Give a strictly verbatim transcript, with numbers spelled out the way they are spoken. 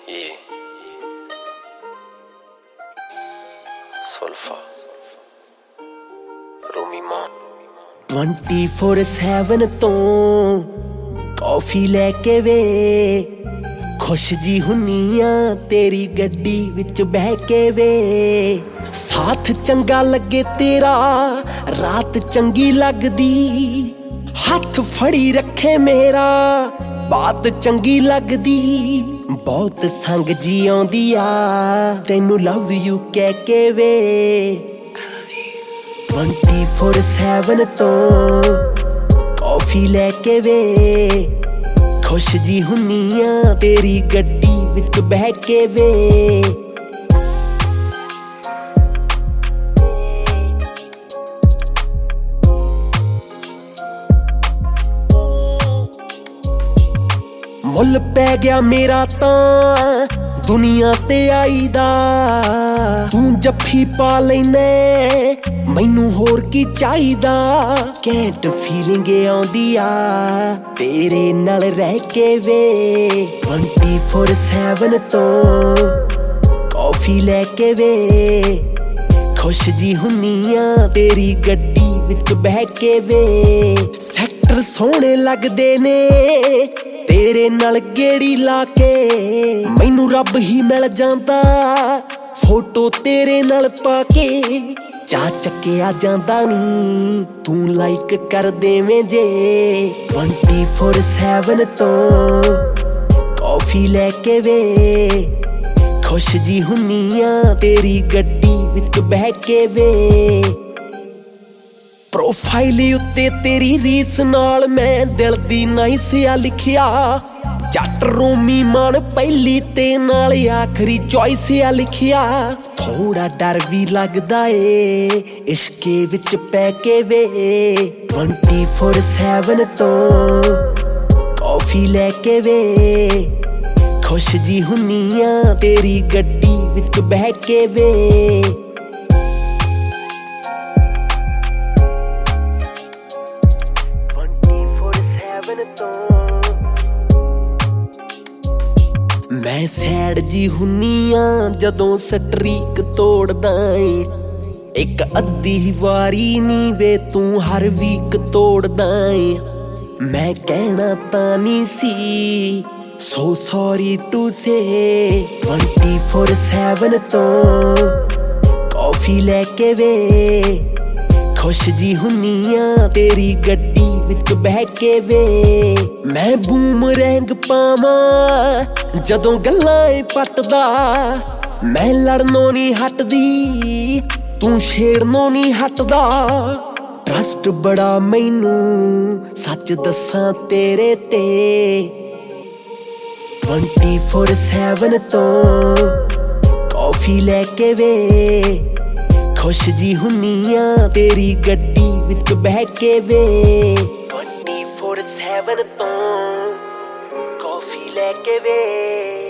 Yeah. Solfa. Romy Ma. Twenty four seven तो coffee लेके वे खुश जी हुनिया तेरी गड्डी विच बह के वे साथ चंगा लगे तेरा रात चंगी लगदी हथ फड़ी रखे मेरा बात चंगी लगदी बहुत संग जी आउंदी आ तैनू लव यू कह के वे ट्वेंटी फोर सैवन तो कॉफी लेके वे खुश जी हुनिया तेरी गड्डी विच बह के वे मुल पै गया मेरा तां दुनिया ते आई दा तू जफ्फी पा लैने मैनू होर की चाहिदा कैंट फीलिंग आउंदी आ तेरे नाल रह के वे ट्वेंटी फोर सैवन तो कॉफी लेके वे खुश जी हुनिया तेरी गड्डी विच बह के वे सैक्टर सोहणे लगदे ने तेरे नाल गेड़ी लाके मैनू रब ही मिल जांदा फोटो तेरे नाल पाके चा चक्किया जांदा नी तू लाइक कर देवें जे ट्वेंटी फोर सैवन तो कॉफी लेके वे खुश जी हुनिया तेरी गड्डी विच बह के वे प्रोफाइल उत्ते तेरी रीस नाल मैं दिल दी नाइसिया लिखिया जट रोमी मान पहली ते नाल आखरी चॉइस आ लिखिया थोड़ा डर भी लगदा ए इश्के विच पै के वे ट्वेंटी फोर सैवन तो कॉफी लेके वे खुश जी हुनिया तेरी गड्डी विच बह के वे मैं सैड जी हुनिया जदों स्ट्रीक तोड़दा ए एक अद्धी वारी नी वे तू हर वीक तोड़दा ए मैं कहना तां नी सी so sorry to say twenty four seven तो कॉफी लेके वे खुश जी हुनिया तेरी गड्डी विच बह के वे मैं बूमरैंग पावां जदों गल्लां पटदा मैं लड़नों नी हटदी तू छेड़नों नी हटदा ट्रस्ट बड़ा मैनू सच दसां तेरे ते ट्वेंटी फोर सैवन तो कॉफी लेके वे खुश जी हुनिया तेरी गड्डी विच बह के वे ट्वेंटी फोर सैवन तो कॉफी लेके वे